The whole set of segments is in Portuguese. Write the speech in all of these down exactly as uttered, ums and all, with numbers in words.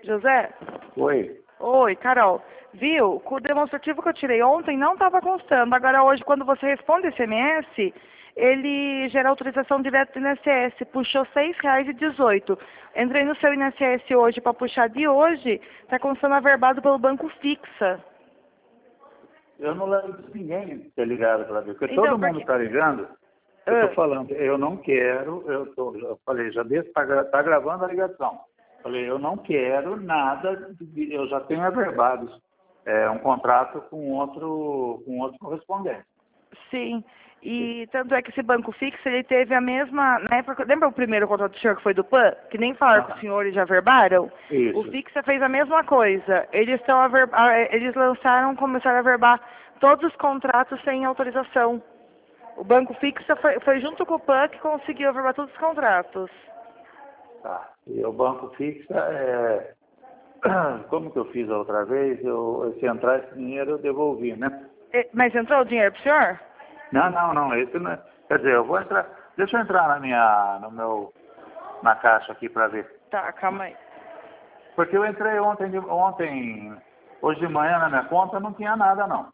José? Oi. Oi, Carol. Viu? O demonstrativo que eu tirei ontem não estava constando. Agora hoje, quando você responde esse S M S, ele gera autorização direto do I N S S. Puxou seis reais e dezoito. Entrei no seu I N S S hoje para puxar de hoje, está constando averbado pelo Banco Fixa. Eu não lembro de ninguém ter ligado para ver, porque Então, todo por mundo quê? está ligando. Eu Ah. estou falando, eu não quero, eu, tô, eu falei, já está tá gravando a ligação. Falei, eu não quero nada, de, eu já tenho averbados é, um contrato com outro, com outro correspondente. Sim, e tanto é que esse Banco Fixa, ele teve a mesma, na época, lembra o primeiro contrato do senhor que foi do P A N? Que nem falaram Ah, com o senhor e já averbaram? isso. O Fixa fez a mesma coisa. Eles, estão aver, eles lançaram, começaram a averbar todos os contratos sem autorização. O Banco Fixa foi, foi junto com o P A N que conseguiu averbar todos os contratos. Tá. E o Banco Fixa, é, como que eu fiz a outra vez, eu, se entrar esse dinheiro eu devolvi, né? E, mas entrou o dinheiro pro senhor? Não, não, não, esse não é, quer dizer, eu vou entrar, deixa eu entrar na minha, no meu, na caixa aqui para ver. Tá, calma aí. Porque eu entrei ontem, de- ontem, hoje de manhã na minha conta, não tinha nada não.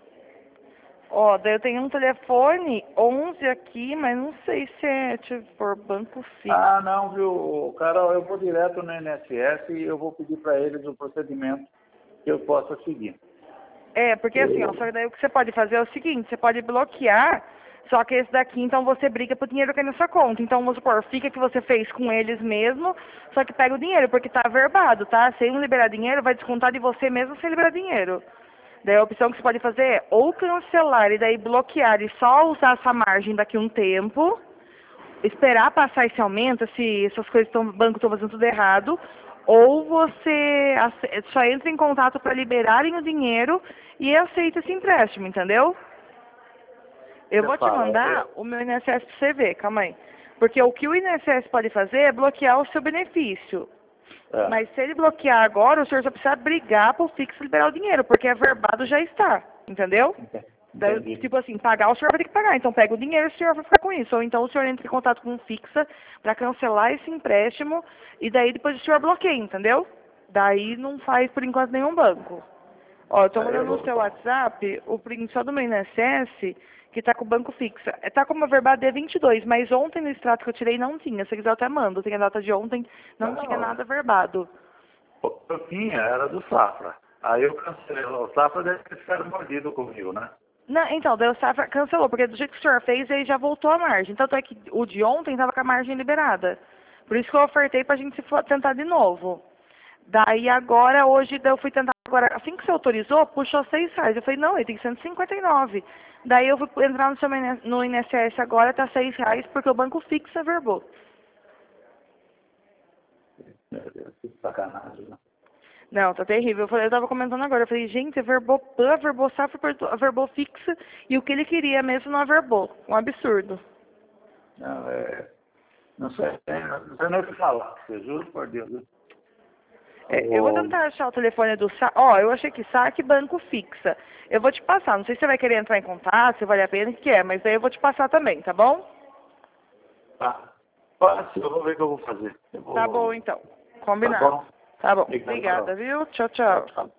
Ó, daí eu tenho um telefone onze aqui, mas não sei se é, deixa eu pôr, Banco Fixa. Ah, não, viu, Carol, eu vou direto no I N S S e eu vou pedir para eles o procedimento que eu possa seguir. É, porque assim, ó, só que daí o que você pode fazer é o seguinte, você pode bloquear, só que esse daqui, então você briga pro dinheiro cair na sua conta. Então, vamos supor, fica que você fez com eles mesmo, só que pega o dinheiro, porque tá averbado, tá? Sem liberar dinheiro, vai descontar de você mesmo sem liberar dinheiro. Daí a opção que você pode fazer é ou cancelar e daí bloquear e só usar essa margem daqui a um tempo, esperar passar esse aumento, se essas coisas estão, o banco estão fazendo tudo errado, ou você ace- só entra em contato para liberarem o dinheiro e aceita esse empréstimo, entendeu? Eu Você vou te fala, mandar é, o meu I N S S para você ver, calma aí. Porque o que o I N S S pode fazer é bloquear o seu benefício. é, Mas se ele bloquear agora, o senhor só precisa brigar para o fixo liberar o dinheiro, porque averbado já está, entendeu? Daí, entendi. tipo assim, pagar o senhor vai ter que pagar. Então pega o dinheiro e o senhor vai ficar com isso. Ou então o senhor entra em contato com o Fixa para cancelar esse empréstimo e daí depois o senhor bloqueia, entendeu? Daí não faz por enquanto nenhum banco. Ó, eu tô Aí eu mandando no vou, seu WhatsApp o print só do meu I N S S que tá com o Banco Fixa. É, tá como averbado dia vinte e dois, mas ontem no extrato que eu tirei não tinha. Se quiser eu até mando. Tem a data de ontem, não tinha não, nada averbado. eu tinha, era do Safra. Aí eu cancelei, o Safra deve ter ficado mordido comigo, né? Não, então, daí o Safra cancelou, porque do jeito que o senhor fez, ele já voltou a margem. Tanto é que o de ontem estava com a margem liberada. Por isso que eu ofertei pra gente se for tentar de novo. Daí agora, hoje, daí eu fui tentar agora, assim que você autorizou, puxou seis reais. Eu falei, não, ele tem cento e cinquenta e nove. Daí eu fui entrar no, seu, no I N S S agora, tá seis reais, porque o Banco Fixa averbou. Meu Deus, que sacanagem, né? Não, tá terrível. Eu, falei, eu tava comentando agora, eu falei, gente, averbou P A N, averbou Safra, averbou Fixa, e o que ele queria mesmo não averbou. Um absurdo. Não, é, não sei, é, não sei nem o que falar, eu juro por Deus. Viu? É, eu vou tentar achar o telefone do saque. Ó, eu achei que saque Banco Fixa. Eu vou te passar. Não sei se você vai querer entrar em contato, se vale a pena, o que é, mas daí eu vou te passar também, tá bom? Tá. Passa, eu vou ver o que eu vou fazer. Eu vou... Tá bom, então. Tá Combinado. bom? Tá bom. Obrigado, Obrigada, Carol. viu? Tchau, Tchau, tchau. tchau.